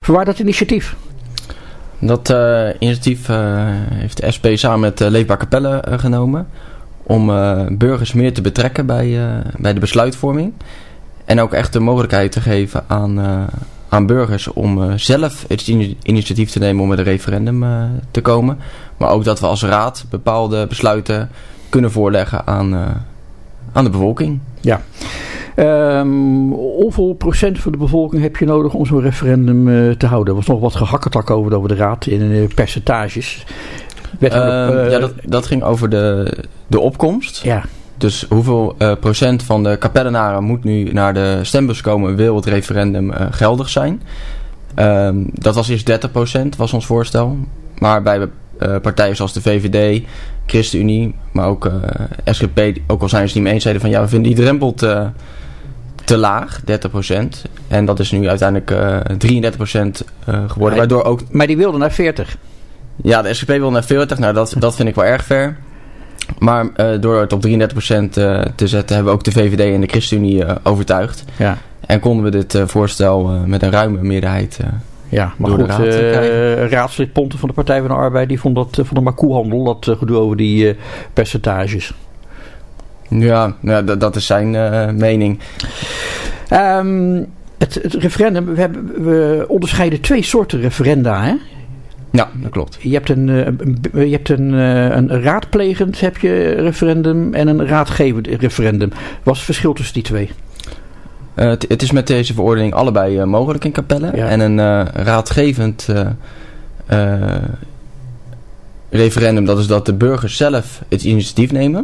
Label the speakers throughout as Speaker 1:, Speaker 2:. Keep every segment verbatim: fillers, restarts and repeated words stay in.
Speaker 1: Voorwaar dat initiatief?
Speaker 2: Dat uh, initiatief uh, heeft de S P samen met uh, Leefbaar Capelle uh, genomen. Om uh, burgers meer te betrekken bij, uh, bij de besluitvorming. En ook echt de mogelijkheid te geven aan, uh, aan burgers om uh, zelf het initiatief te nemen om met een referendum uh, te komen. Maar ook dat we als raad bepaalde besluiten kunnen voorleggen aan, uh, aan de bevolking.
Speaker 1: Ja. Um, hoeveel procent van de bevolking heb je nodig om zo'n referendum uh, te houden? Er was nog wat gehakketak over, over de raad in uh, percentages.
Speaker 2: Uh, uh, ja, dat, dat ging over de, de opkomst.
Speaker 1: Ja.
Speaker 2: Dus hoeveel uh, procent van de Capellenaren moet nu naar de stembus komen, wil het referendum uh, geldig zijn? Uh, dat was eerst dertig procent, was ons voorstel. Maar bij uh, partijen zoals de V V D, ChristenUnie, maar ook uh, S G P, ook al zijn ze het niet mee eens, zeiden van ja, we vinden die drempel te, te laag, dertig procent. En dat is nu uiteindelijk uh, drieëndertig procent uh, geworden.
Speaker 1: Maar,
Speaker 2: waardoor ook...
Speaker 1: maar die wilden naar veertig.
Speaker 2: Ja, de S G P wil naar veertig. Nou, dat, dat vind ik wel erg ver. Maar uh, door het op drieëndertig procent uh, te zetten, hebben we ook de V V D en de ChristenUnie uh, overtuigd.
Speaker 1: Ja.
Speaker 2: En konden we dit uh, voorstel uh, met een ruime meerderheid uh,
Speaker 1: ja, maar
Speaker 2: door
Speaker 1: goed,
Speaker 2: de raad uh, krijgen.
Speaker 1: Raadslid Ponten van de Partij van de Arbeid, die vond dat uh, vond een maar koehandel, dat uh, gedoe over die uh, percentages.
Speaker 2: Ja, nou, d- dat is zijn uh, mening.
Speaker 1: Um, het, het referendum, we, hebben, we onderscheiden twee soorten referenda, hè?
Speaker 2: Ja, dat klopt.
Speaker 1: Je hebt een, een, je hebt een, een raadplegend heb je referendum en een raadgevend referendum. Wat is het verschil tussen die twee?
Speaker 2: Uh, t- het is met deze verordening allebei uh, mogelijk in Capelle.
Speaker 1: Ja.
Speaker 2: En een uh, raadgevend uh, uh, referendum, dat is dat de burgers zelf het initiatief nemen.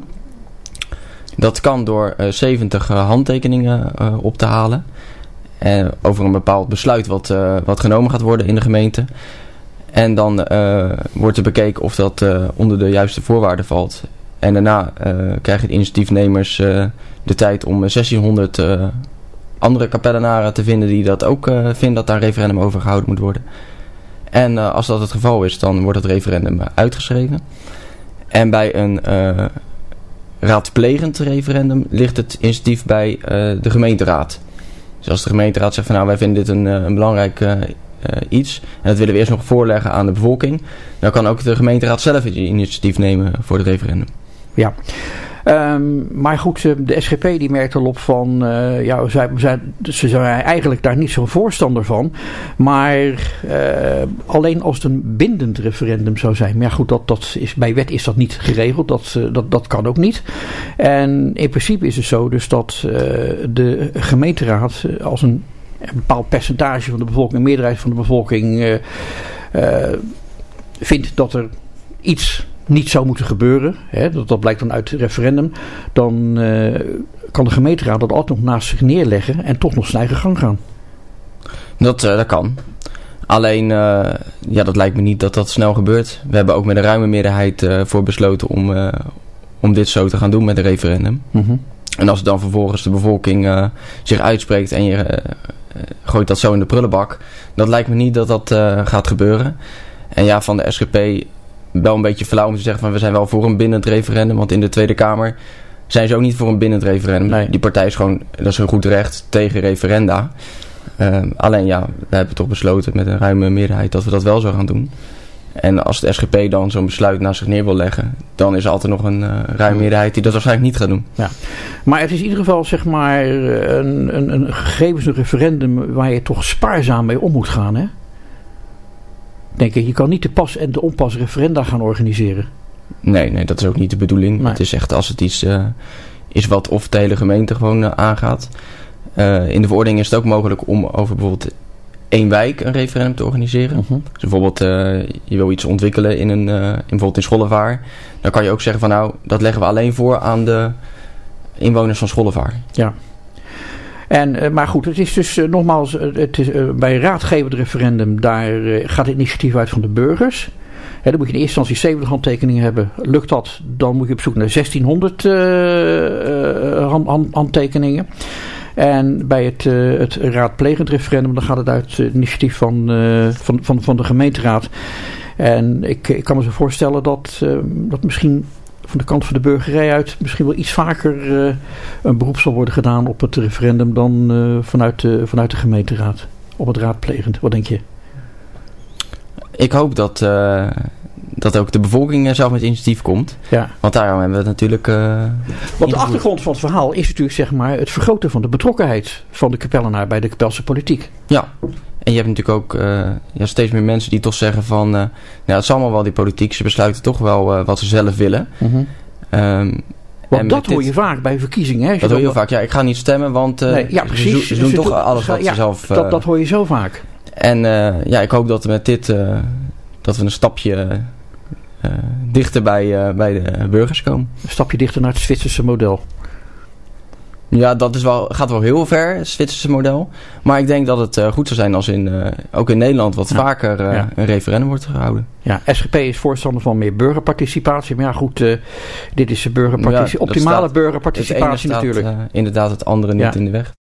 Speaker 2: Dat kan door uh, zeventig uh, handtekeningen uh, op te halen. Uh, over een bepaald besluit wat, uh, wat genomen gaat worden in de gemeente. En dan uh, wordt er bekeken of dat uh, onder de juiste voorwaarden valt. En daarna uh, krijgen de initiatiefnemers uh, de tijd om zestienhonderd uh, andere Capellenaren te vinden die dat ook uh, vinden dat daar een referendum over gehouden moet worden. En uh, als dat het geval is, dan wordt het referendum uh, uitgeschreven. En bij een uh, raadplegend referendum ligt het initiatief bij uh, de gemeenteraad. Dus als de gemeenteraad zegt van nou wij vinden dit een, uh, een belangrijk uh, Uh, iets. En dat willen we eerst nog voorleggen aan de bevolking. Dan kan ook de gemeenteraad zelf het initiatief nemen voor het referendum.
Speaker 1: Ja. Um, maar goed, de S G P die merkt al op van... Uh, ja, zij, zij, ze zijn eigenlijk daar niet zo'n voorstander van. Maar uh, alleen als het een bindend referendum zou zijn. Maar ja goed, dat, dat is, bij wet is dat niet geregeld. Dat, uh, dat, dat kan ook niet. En in principe is het zo dus dat uh, de gemeenteraad als een... een bepaald percentage van de bevolking, een meerderheid van de bevolking uh, uh, vindt dat er iets niet zou moeten gebeuren, hè, dat, dat blijkt dan uit het referendum, dan uh, kan de gemeenteraad dat altijd nog naast zich neerleggen en toch nog zijn eigen gang gaan.
Speaker 2: Dat, uh, dat kan. Alleen, uh, ja, dat lijkt me niet dat dat snel gebeurt. We hebben ook met een ruime meerderheid uh, voor besloten om, uh, om dit zo te gaan doen met een referendum.
Speaker 1: Mm-hmm.
Speaker 2: En als dan vervolgens de bevolking uh, zich uitspreekt en je uh, gooit dat zo in de prullenbak, dat lijkt me niet dat dat uh, gaat gebeuren. En ja, van de S G P wel een beetje flauw om te zeggen van we zijn wel voor een bindend referendum, want in de Tweede Kamer zijn ze ook niet voor een bindend referendum.
Speaker 1: Nee. Die
Speaker 2: partij is gewoon, dat is een goed recht, tegen referenda. Uh, alleen ja, we hebben toch besloten met een ruime meerderheid dat we dat wel zo gaan doen. En als de S G P dan zo'n besluit naast zich neer wil leggen, dan is er altijd nog een uh, ruime meerderheid die dat waarschijnlijk niet gaat doen.
Speaker 1: Ja. Maar het is in ieder geval zeg maar een, een, een gegevens een referendum waar je toch spaarzaam mee om moet gaan, hè? Denk ik, je kan niet de pas en de onpas referenda gaan organiseren.
Speaker 2: Nee, nee, dat is ook niet de bedoeling. Nee. Het is echt als het iets uh, is wat of de hele gemeente gewoon uh, aangaat. Uh, in de verordening is het ook mogelijk om over bijvoorbeeld één wijk een referendum te organiseren. Uh-huh. Dus bijvoorbeeld uh, je wil iets ontwikkelen in een, uh, in bijvoorbeeld in Schollevaar. Dan kan je ook zeggen van nou, dat leggen we alleen voor aan de inwoners van Schollevaar.
Speaker 1: Ja. En, uh, maar goed, het is dus uh, nogmaals, uh, het is, uh, bij een raadgevend referendum, daar uh, gaat het initiatief uit van de burgers. He, dan moet je in eerste instantie zeventig handtekeningen hebben. Lukt dat, dan moet je op zoek naar zestienhonderd uh, uh, hand, hand, handtekeningen. En bij het, uh, het raadplegend referendum, dan gaat het uit het initiatief van, uh, van, van, van de gemeenteraad. En ik, ik kan me zo voorstellen dat, uh, dat misschien van de kant van de burgerij uit misschien wel iets vaker uh, een beroep zal worden gedaan op het referendum dan uh, vanuit, de, vanuit de gemeenteraad. Op het raadplegend. Wat denk je?
Speaker 2: ik hoop dat, uh, dat ook de bevolking zelf met initiatief komt.
Speaker 1: Ja.
Speaker 2: Want daarom hebben we het natuurlijk... Uh,
Speaker 1: Want de achtergrond van het verhaal is natuurlijk zeg maar het vergroten van de betrokkenheid van de Kapellenaar bij de Kapelse politiek.
Speaker 2: Ja, en je hebt natuurlijk ook uh, ja, steeds meer mensen die toch zeggen van... Uh, nou, het is allemaal wel die politiek, ze besluiten toch wel uh, wat ze zelf willen.
Speaker 1: Mm-hmm.
Speaker 2: Um,
Speaker 1: Want dat hoor dit, je vaak bij verkiezingen. Hè?
Speaker 2: Dat hoor je vaak. Ja, ik ga niet stemmen, want uh, nee, ja, precies. Ze, ze doen ze toch do- alles wat ja, ze zelf... Uh,
Speaker 1: dat, dat hoor je zo vaak.
Speaker 2: En uh, ja, ik hoop dat we met dit... Uh, dat we een stapje uh, dichter bij, uh, bij de burgers komen.
Speaker 1: Een stapje dichter naar het Zwitserse model.
Speaker 2: Ja, dat is wel, gaat wel heel ver, het Zwitserse model. Maar ik denk dat het uh, goed zou zijn als in, uh, ook in Nederland wat ja. vaker uh, ja. een referendum wordt gehouden.
Speaker 1: Ja, S G P is voorstander van meer burgerparticipatie. Maar ja, goed, uh, dit is burgerparticipatie, ja, optimale staat, burgerparticipatie
Speaker 2: het ene
Speaker 1: natuurlijk.
Speaker 2: Staat, uh, inderdaad het andere niet ja. in de weg.